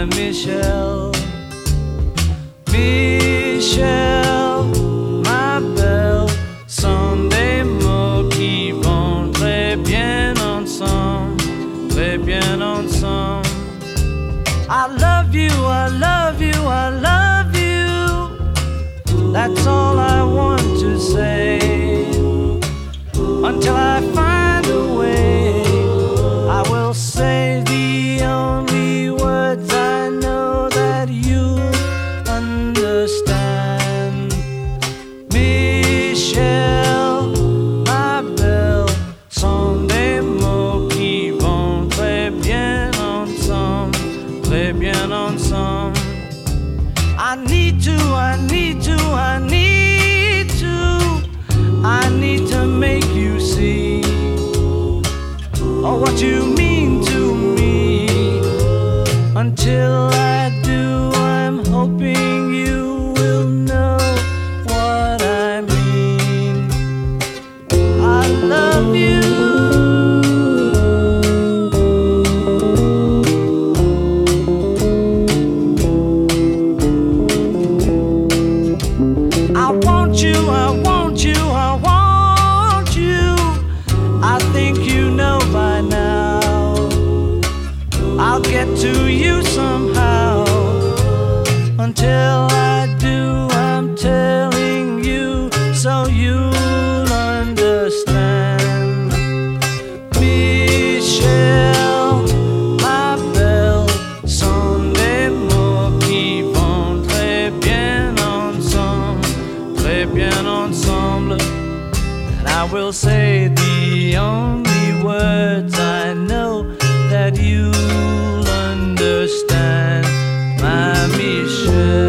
Michelle. Michelle, ma belle, sont des mots qui vont très bien ensemble, très bien ensemble. I love you, I love you, I love you. That's all I want to say. Until I find a way, I will say the only words I know that you understand. Michelle, ma belle, sont des mots qui vont très bien ensemble, très bien ensemble. I need to, I need to, I need to, I need to make you see, oh, what you mean to me. Until I do, I'm hoping you will know what I mean. I love you. I want you, I want you, I want you. I think you know by now. I'll get to you somehow. Until I do, I'm telling you so you'll understand. Michelle, ma belle, sont des mots qui vont très bien ensemble, très bien ensemble. And I will say the only words I know that you'll understand, my Michelle.